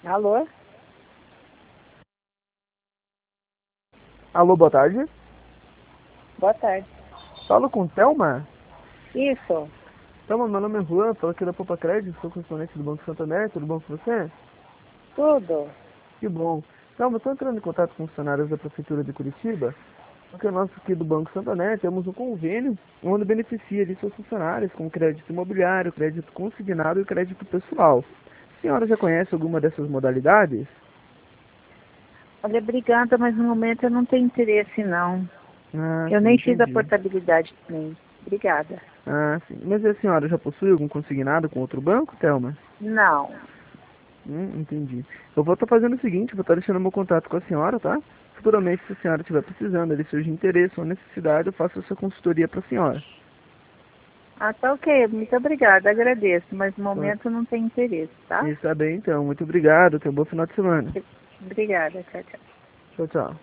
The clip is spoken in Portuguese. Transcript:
Alô? Alô, boa tarde. Boa tarde. Falo com Thelma. Isso, Thelma, meu nome é Juan, falo aqui da Poupa Crédito, sou correspondente do Banco Santander, tudo bom com você? tudo. Que bom. Thelma, estou entrando em contato com funcionários da Prefeitura de Curitiba, porque nós aqui do Banco Santander temos um convênio onde beneficia de seus funcionários com crédito imobiliário, crédito consignado e crédito pessoal. A senhora já conhece alguma dessas modalidades? Olha, obrigada, mas no momento eu não tenho interesse, não. Ah, Eu sim, nem fiz a entendi. portabilidade também. Obrigada. Ah, sim. Mas a senhora já possui algum consignado com outro banco, Thelma? Não. Entendi. Eu vou estar fazendo o seguinte, vou estar deixando meu contato com a senhora, tá? Futuramente, se a senhora estiver precisando, ele surge interesse ou necessidade, eu faço essa consultoria para a senhora. Ah, tá ok. Muito obrigada, agradeço, mas no Então, momento eu não tenho interesse, tá? está bem, então. Muito obrigado. Tenha um bom final de semana. Obrigada, tchau, tchau. Tchau, tchau.